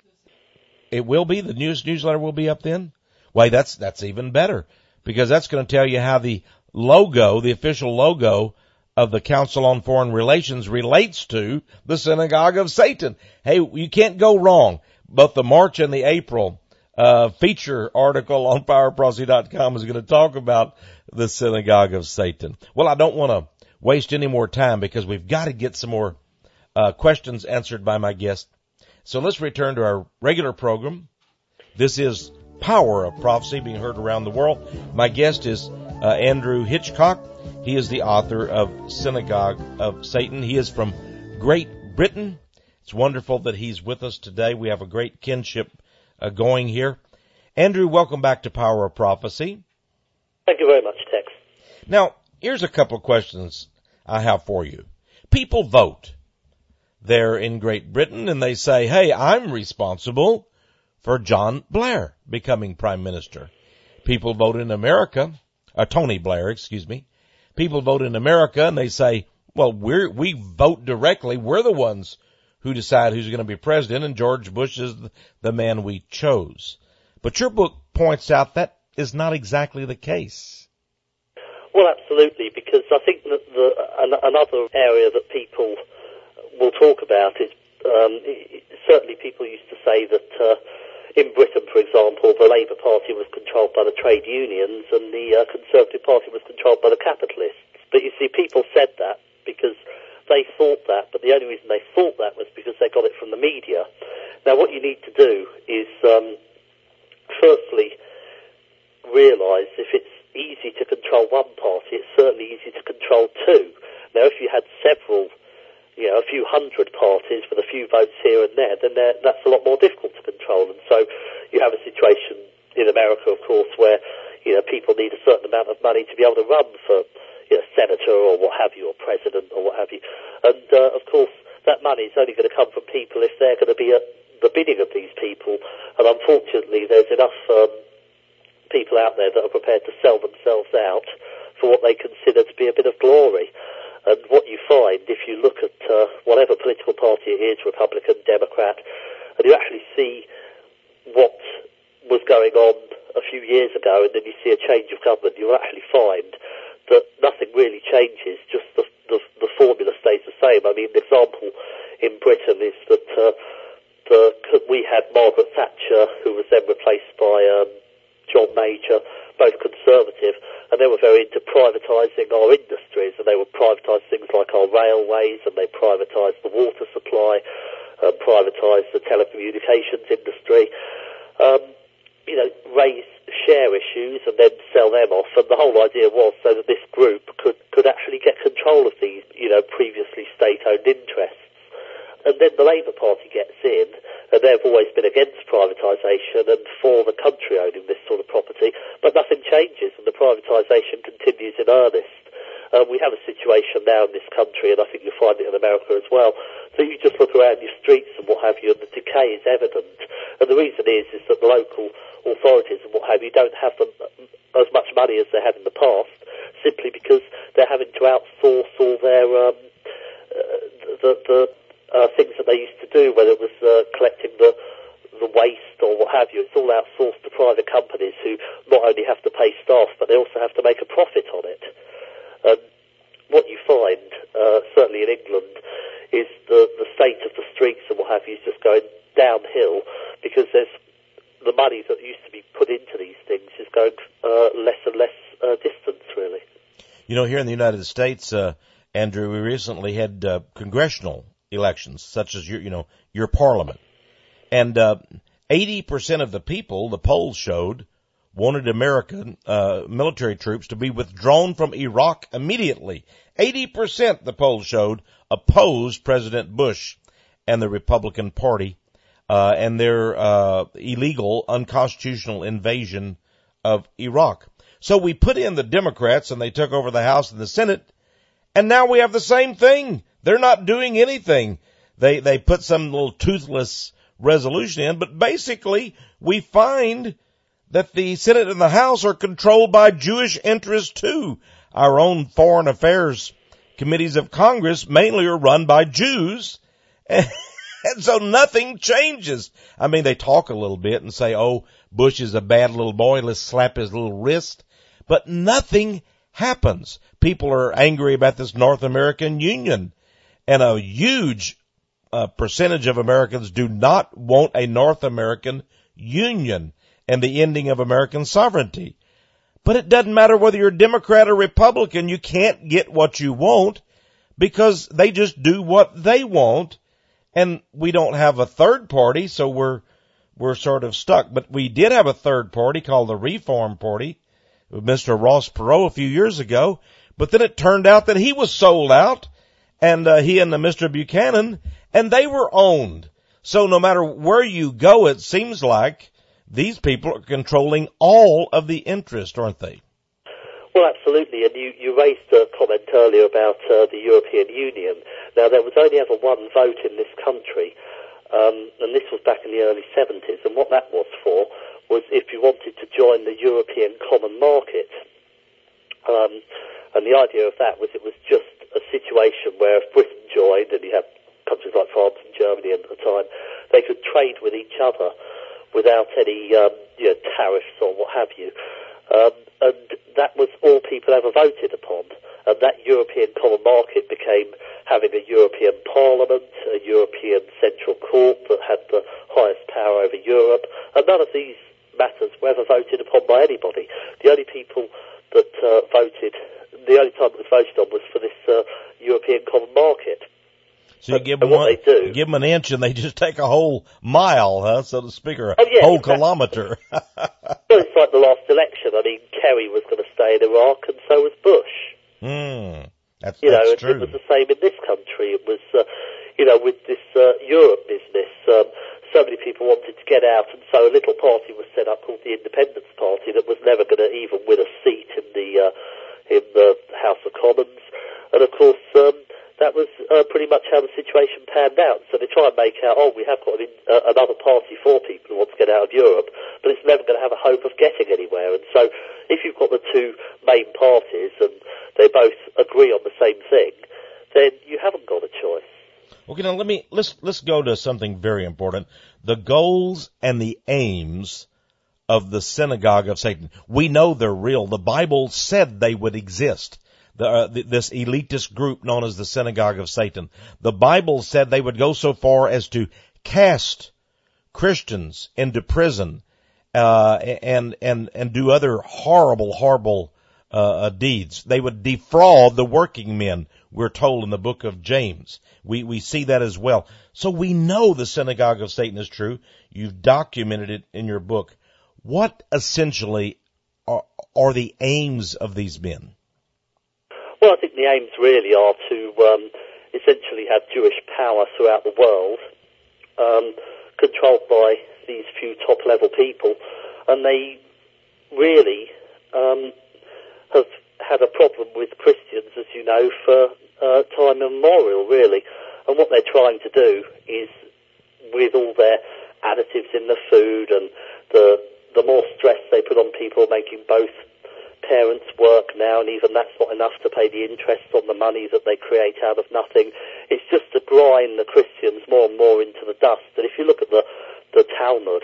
It will be. The news newsletter will be up then. Why, that's that's even better, because that's going to tell you how the logo, the official logo of the Council on Foreign Relations, relates to the Synagogue of Satan. Hey, you can't go wrong. Both the March and the April uh feature article on power of prophecy dot com is going to talk about the Synagogue of Satan. Well, I don't want to waste any more time, because we've got to get some more uh questions answered by my guest. So let's return to our regular program. This is Power of Prophecy, being heard around the world. My guest is uh, Andrew Hitchcock. He is the author of Synagogue of Satan. He is from Great Britain. It's wonderful that he's with us today. We have a great kinship uh, going here. Andrew, welcome back to Power of Prophecy. Thank you very much, Tex. Now, here's a couple of questions I have for you. People vote there in Great Britain, and they say, hey, I'm responsible for John Blair becoming prime minister. People vote in America, uh, Tony Blair, excuse me. People vote in America, and they say, well, we're, we vote directly. We're the ones who decide who's going to be president, and George Bush is the man we chose. But your book points out that is not exactly the case. Well, absolutely, because I think that the, an, another area that people will talk about is, um, it, certainly people used to say that uh, in Britain, for example, the Labour Party was controlled by the trade unions and the uh, Conservative Party was controlled by the capitalists. But you see, people said that because they thought that, but the only reason they thought that was because they got it from the media. Now, what you need to do is, um, firstly, realise if it's easy to control one party, it's certainly easy to control two. Now, if you had several, you know, a few hundred parties with a few votes here and there, then that's a lot more difficult to control. And so you have a situation in America, of course, where, you know, people need a certain amount of money to be able to run for, you know, senator or what have you, or president or what have you. And, uh, of course, that money is only going to come from people if they're going to be at the bidding of these people. And unfortunately, there's enough um, people out there that are prepared to sell themselves out for what they consider to be a bit of glory. And what you find, if you look at uh, whatever political party it is, Republican, Democrat, and you actually see what was going on a few years ago, and then you see a change of government, you'll actually find that nothing really changes, just the, the, the formula stays the same. I mean, the example in Britain is that uh, the, we had Margaret Thatcher, who was then replaced by um, John Major, both Conservative, and they were very into privatising our industries, and they would privatise things like our railways, and they privatised the water supply, uh, privatised the telecommunications industry, um, you know, raise share issues and then sell them off. And the whole idea was so that this group could, could actually get control of these, you know, previously state-owned interests. And then the Labour Party gets in, and they've always been against privatisation and for the country owning this sort of property, but nothing changes and the privatisation continues in earnest. Uh, we have a situation now in this country, and I think you'll find it in America as well, so you just look around your streets and what have you, and the decay is evident. And the reason is, is that the local authorities and what have you don't have them as much money as they had in the past, simply because they're having to outsource all their um, uh, the, the Uh, things that they used to do, whether it was uh, collecting the the waste or what have you. It's all outsourced to private companies who not only have to pay staff, but they also have to make a profit on it. Um, what you find, uh, certainly in England, is the, the state of the streets and what have you is just going downhill because there's the money that used to be put into these things is going uh, less and less uh, distance, really. You know, here in the United States, uh, Andrew, we recently had uh, congressional elections, such as your, you know, your parliament. And uh, eighty percent of the people, the polls showed, wanted American uh, military troops to be withdrawn from Iraq immediately. eighty percent, the polls showed, opposed President Bush and the Republican Party uh, and their uh, illegal, unconstitutional invasion of Iraq. So we put in the Democrats, and they took over the House and the Senate, and now we have the same thing. They're not doing anything. They they put some little toothless resolution in, but basically we find that the Senate and the House are controlled by Jewish interests too. Our own foreign affairs committees of Congress mainly are run by Jews, and, and so nothing changes. I mean, they talk a little bit and say, oh, Bush is a bad little boy, let's slap his little wrist, but nothing happens. People are angry about this North American Union. And a huge uh, percentage of Americans do not want a North American Union and the ending of American sovereignty. But it doesn't matter whether you're Democrat or Republican, you can't get what you want because they just do what they want. And we don't have a third party, so we're we're sort of stuck. But we did have a third party called the Reform Party with Mister Ross Perot a few years ago. But then it turned out that he was sold out. And uh, he and the Mister Buchanan, and they were owned. So no matter where you go, it seems like these people are controlling all of the interest, aren't they? Well, absolutely. And you, you raised a comment earlier about uh, the European Union. Now, there was only ever one vote in this country, um, and this was back in the early seventies. And what that was for was if you wanted to join the European Common Market. Um, and the idea of that was it was just a situation where if Britain joined, and you have countries like France and Germany at the time, they could trade with each other without any um, you know, tariffs or what have you. Um, and that was all people ever voted upon. And that European Common Market became having a European Parliament, a European Central Court that had the highest power over Europe. And the only people that uh, voted, the only time it was voted on was for this uh, European Common Market. So you and, give them and what one, they do, give them an inch and they just take a whole mile, huh, so to speak, or a oh, yeah, whole exactly. kilometer. Well, it's like the last election. I mean, Kerry was going to stay in Iraq, and so was Bush. Hmm, that's, You know, that's it, true. it was the same in this country. It was, uh, you know, with this uh, Europe business, um, so many people wanted to get out, and so a little party was set up called the Independence Party that was never going to even win a seat in the uh, in the House of Commons. And of course, um, that was uh, pretty much how the situation panned out. So they try and make out, oh, we have got an, uh, another party for people who want to get out of Europe, but it's never going to have a hope of getting anywhere. And so if you've got the two main parties and they both agree on the same thing, then you haven't got a choice. Okay, now let me, let's, let's go to something very important. The goals and the aims of the synagogue of Satan. We know they're real. The Bible said they would exist. The, uh, th- this elitist group known as the synagogue of Satan. The Bible said they would go so far as to cast Christians into prison, uh, and, and, and do other horrible, horrible, uh, deeds. They would defraud the working men, we're told in the book of James. We, we see that as well. So we know the synagogue of Satan is true. You've documented it in your book. What essentially are, are the aims of these men? Well, I think the aims really are to um, essentially have Jewish power throughout the world, um, controlled by these few top-level people, and they really um, have had a problem with Christians, as you know, for uh, time immemorial, really. And what they're trying to do is, with all their additives in the food and the the more stress they put on people, making both parents work now, and even that's not enough to pay the interest on the money that they create out of nothing. It's just to grind the Christians more and more into the dust. And if you look at the, the Talmud,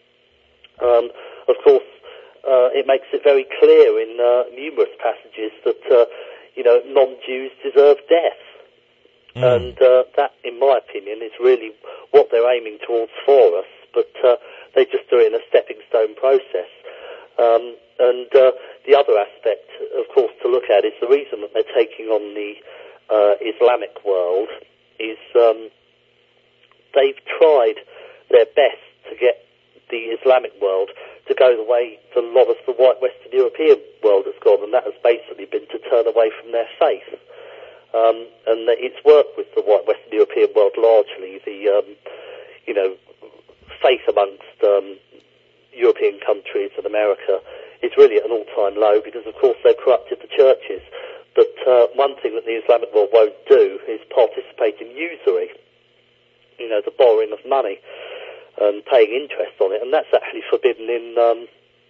um, of course, uh, it makes it very clear in uh, numerous passages that, uh, you know, non-Jews deserve death. Mm. And uh, that, in my opinion, is really what they're aiming towards for us. But uh, they just do it in a stepping stone process. Um, and uh, the other aspect, of course, to look at is the reason that they're taking on the uh, Islamic world is um, they've tried their best to get the Islamic world to go the way the lot of the white Western European world has gone, and that has basically been to turn away from their faith. Um, and it's worked with the white Western European world largely. The, um, you know, faith amongst um, European countries and America is really at an all-time low because, of course, they've corrupted the churches. But uh, one thing that the Islamic world won't do is participate in usury, you know, the borrowing of money and paying interest on it, and that's actually forbidden in um,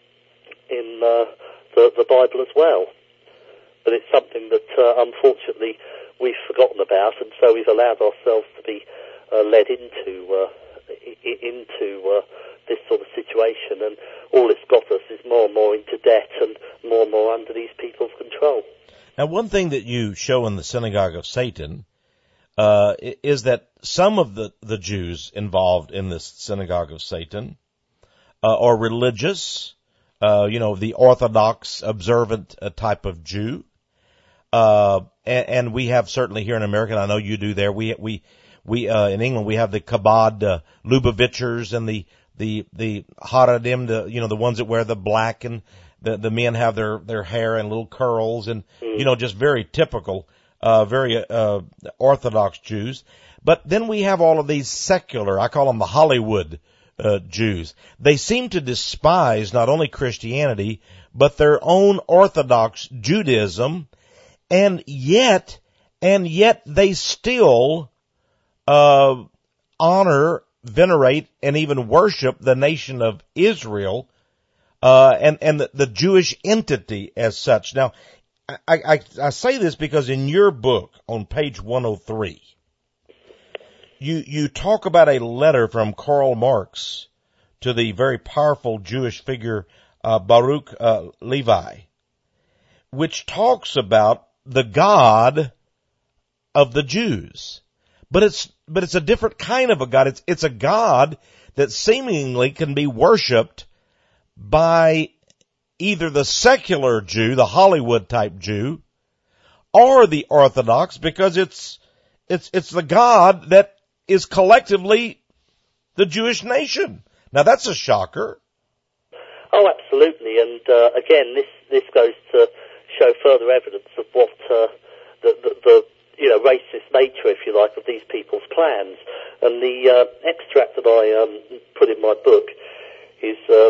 in uh, the, the Bible as well. But it's something that, uh, unfortunately, we've forgotten about, and so we've allowed ourselves to be uh, led into uh, into uh, this sort of situation, and all it's got us is more and more into debt and more and more under these people's control. Now, one thing that you show in the Synagogue of Satan uh, is that some of the, the Jews involved in this Synagogue of Satan uh, are religious, uh, you know, the Orthodox, observant uh, type of Jew. Uh, and, and we have certainly here in America, and I know you do there, we, we, we, uh, in England, we have the Chabad, uh, Lubavitchers and the, the, the Haredim, the, you know, the ones that wear the black, and the, the men have their, their hair and little curls and, you know, just very typical, uh, very, uh, Orthodox Jews. But then we have all of these secular, I call them the Hollywood, uh, Jews. They seem to despise not only Christianity, but their own Orthodox Judaism. And yet, and yet they still, uh, honor, venerate, and even worship the nation of Israel, uh, and, and the, the Jewish entity as such. Now, I, I, I say this because in your book on page one oh three, you, you talk about a letter from Karl Marx to the very powerful Jewish figure, uh, Baruch, uh, Levi, which talks about the God of the Jews. But it's, but it's a different kind of a God. It's, it's a God that seemingly can be worshipped by either the secular Jew, the Hollywood type Jew, or the Orthodox, because it's it's it's the God that is collectively the Jewish nation. Now that's a shocker. Oh, absolutely. And uh, again, this this goes to show further evidence of what uh, the, the the you know racist nature, if you like, of these people's plans. And the uh, extract that I um, put in my book is uh,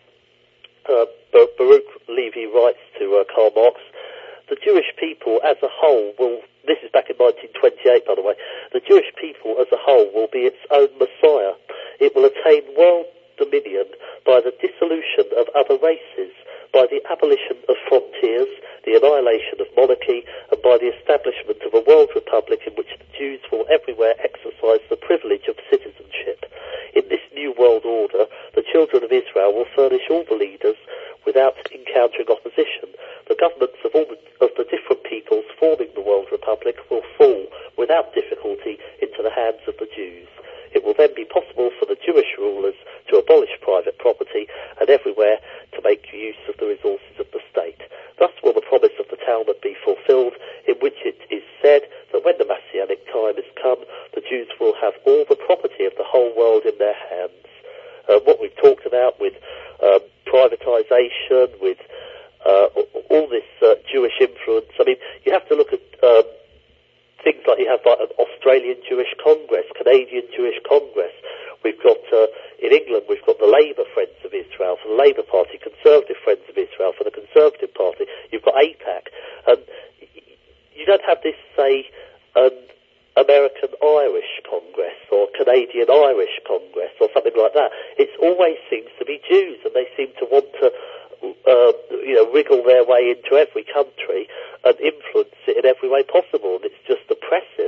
uh, Baruch Levy writes to uh, Karl Marx. The Jewish people as a whole will, this is back in nineteen twenty-eight by the way, the Jewish people as a whole will be its own Messiah. It will attain world dominion by the dissolution of other races, by the abolition of frontiers, the annihilation of monarchy, and by the establishment of a world republic in which the Jews will everywhere exercise the privilege of citizenship. In this new world order, the children of Israel will furnish all the leaders without encountering opposition. The governments of all the, of the different peoples forming the world republic will fall without difficulty into the hands of the Jews. It will then be possible for the Jewish rulers to abolish private property and everywhere to make use of the resources of the state. Thus will the promise of the Talmud be fulfilled, in which it is said that when the Messianic time is come, the Jews will have all the property of the whole world in their hands. Uh, what we've talked about with uh, privatization, with uh, all this uh, Jewish influence, I mean, you have to look at um, things like you have like an Australian Jewish Congress, Canadian Jewish Congress. We've got, uh, in England, we've got the Labour Friends of Israel for the Labour Party, Conservative Friends of Israel for the Conservative Party. You've got AIPAC. And you don't have this, say, an American-Irish Congress or Canadian-Irish Congress or something like that. It always seems to be Jews, and they seem to want to Uh, you know, wriggle their way into every country and influence it in every way possible, and it's just oppressive.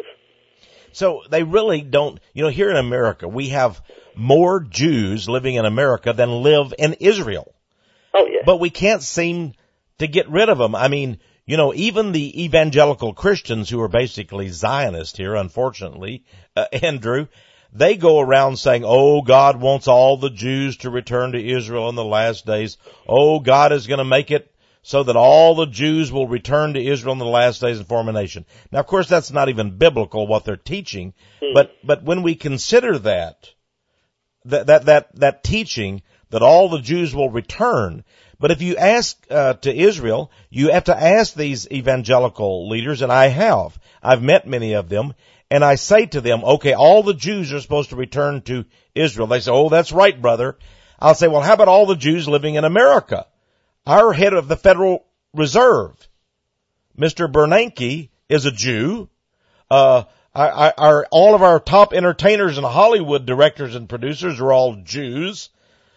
So they really don't, you know, here in America, we have more Jews living in America than live in Israel. Oh, yeah. But we can't seem to get rid of them. I mean, you know, even the evangelical Christians who are basically Zionists here, unfortunately, uh, Andrew, they go around saying, oh, God wants all the Jews to return to Israel in the last days. Oh, God is going to make it so that all the Jews will return to Israel in the last days and form a nation. Now, of course, that's not even biblical, what they're teaching. Mm. But, but when we consider that, that, that, that, that teaching that all the Jews will return, but if you ask, uh, to Israel, you have to ask these evangelical leaders, and I have. I've met many of them. And I say to them, okay, all the Jews are supposed to return to Israel. They say, oh, that's right, brother. I'll say, well, how about all the Jews living in America? Our head of the Federal Reserve, Mister Bernanke, is a Jew. Uh, our, our, all of our top entertainers and Hollywood directors and producers are all Jews.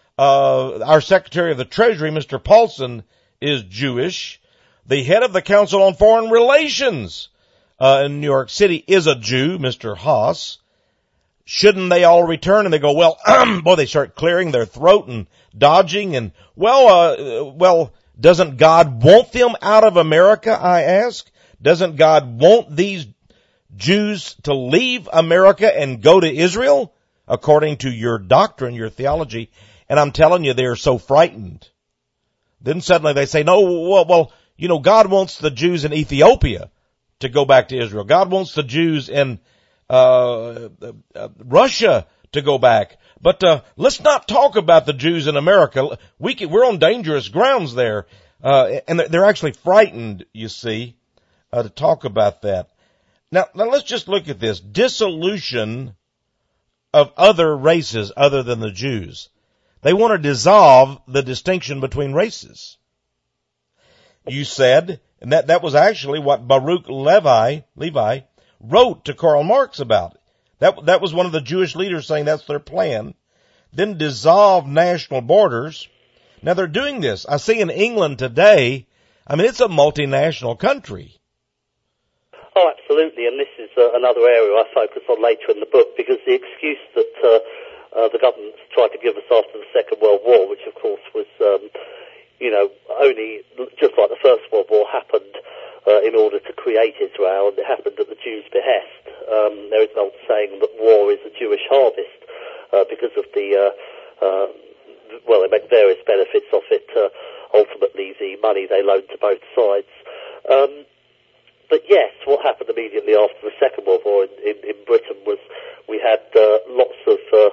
Uh, our Secretary of the Treasury, Mister Paulson, is Jewish. The head of the Council on Foreign Relations Uh, in New York City is a Jew, Mister Haas. Shouldn't they all return? And they go, well, boy, they start clearing their throat and dodging and, well, uh, well, doesn't God want them out of America, I ask? Doesn't God want these Jews to leave America and go to Israel? According to your doctrine, your theology. And I'm telling you, they are so frightened. Then suddenly they say, no, well, well, you know, God wants the Jews in Ethiopia to go back to Israel. God wants the Jews in uh, uh Russia to go back. But uh let's not talk about the Jews in America. We can, we're on dangerous grounds there. Uh and they're actually frightened, you see, uh, to talk about that. Now, now let's just look at this. Dissolution of other races other than the Jews. They want to dissolve the distinction between races. You said, and that, that was actually what Baruch Levi, Levi wrote to Karl Marx about. That, that was one of the Jewish leaders saying that's their plan. Then dissolve national borders. Now they're doing this. I see in England today, I mean, it's a multinational country. Oh, absolutely. And this is uh, another area I focus on later in the book, because the excuse that uh, uh, the government's tried to give us after the Second World War, which of course was, um, you know, only just like the First World War happened uh, in order to create Israel, and it happened at the Jews' behest. Um, there is an old saying that war is a Jewish harvest uh, because of the, uh, uh, well, they make various benefits of it. Uh, ultimately, money they loaned to both sides. Um, but yes, what happened immediately after the Second World War in, in, in Britain was we had uh, lots of, uh,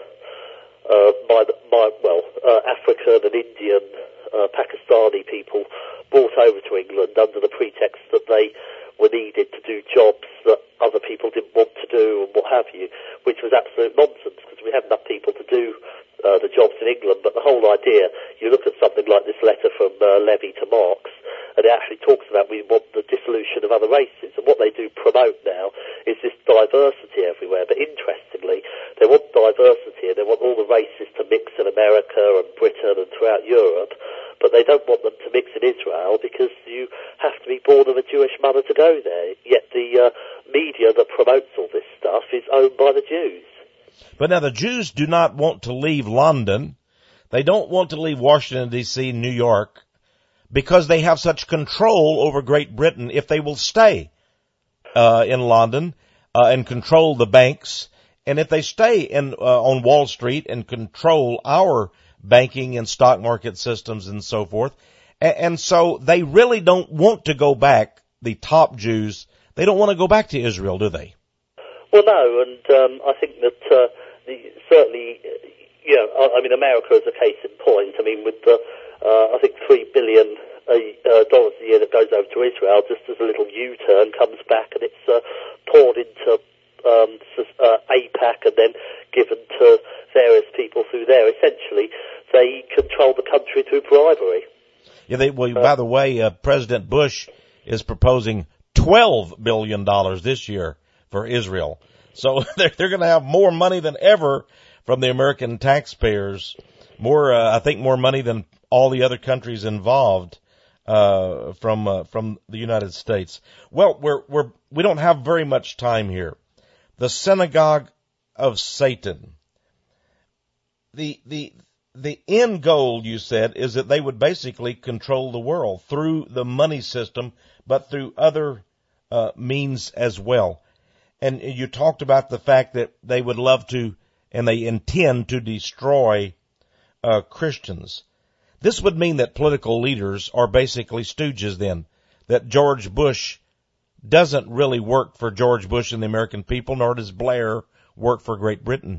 uh, by the, by, well, uh, African and Indian, uh, Pakistani people brought over to England under the pretext that they were needed to do jobs that other people didn't want to do and what have you, which was absolute nonsense because we had enough people to do uh, the jobs in England. But the whole idea, you look at something like this letter from uh, Levy to Marx, and it actually talks about we want the dissolution of other races. And what they do promote now is this diversity everywhere. But interestingly, they want diversity and they want all the races to mix in America and Britain and throughout Europe. But they don't want them to mix in Israel because you have to be born of a Jewish mother to go there. Yet the uh, media that promotes all this stuff is owned by the Jews. But now the Jews do not want to leave London. They don't want to leave Washington, D C, New York, because they have such control over Great Britain if they will stay uh, in London uh, and control the banks. And if they stay in uh, on Wall Street and control our banking and stock market systems and so forth. And, and so they really don't want to go back, the top Jews, they don't want to go back to Israel, do they? Well, no, and um, I think that uh, the, certainly, you know, I, I mean, America is a case in point. I mean, with the, uh, I think, three billion uh, dollars a year that goes over to Israel, just as a little U-turn comes back and it's uh, poured into um, uh, AIPAC and then given to various people through there. Essentially, they control the country through bribery. Yeah, they, well, uh, by the way, uh, President Bush is proposing twelve billion dollars this year for Israel. So they're, they're going to have more money than ever from the American taxpayers. More, uh, I think more money than all the other countries involved, uh, from, uh, from the United States. Well, we're, we're, we don't have very much time here. The synagogue of Satan. The, the, the end goal, you said, is that they would basically control the world through the money system, but through other, uh, means as well. And you talked about the fact that they would love to, and they intend to destroy, uh, Christians. This would mean that political leaders are basically stooges then, that George Bush doesn't really work for George Bush and the American people, nor does Blair work for Great Britain.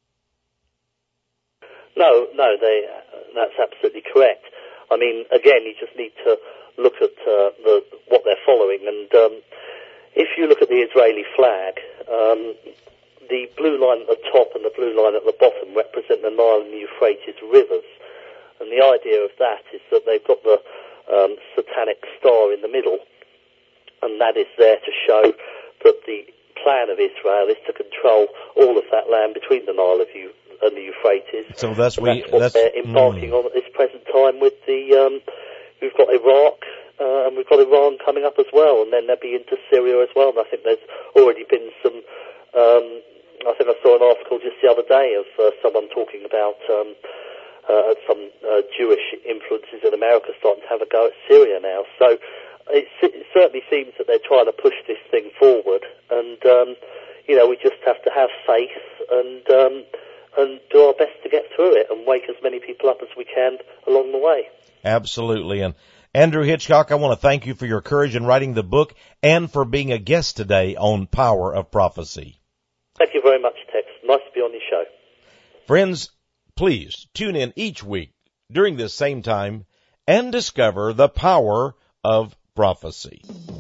No, no, they, that's absolutely correct. I mean, again, you just need to look at uh, the, what they're following. And um, if you look at the Israeli flag, um, the blue line at the top and the blue line at the bottom represent the Nile and the Euphrates rivers. And the idea of that is that they've got the um, satanic star in the middle, and that is there to show that the plan of Israel is to control all of that land between the Nile and the Euphrates. So that's, we, that's what that's, they're embarking mm. on at this present time with the, um, we've got Iraq, uh, and we've got Iran coming up as well, and then they'll be into Syria as well. And I think there's already been some, um, I think I saw an article just the other day of uh, someone talking about um, uh, some uh, Jewish influences in America starting to have a go at Syria now. So it, it certainly seems that they're trying to push this thing forward, and um, you know, we just have to have faith and um, and do our best to get through it and wake as many people up as we can along the way. Absolutely. And Andrew Hitchcock, I want to thank you for your courage in writing the book and for being a guest today on Power of Prophecy. Thank you very much, Tex. Nice to be on your show. Friends, please tune in each week during this same time and discover the power of prophecy.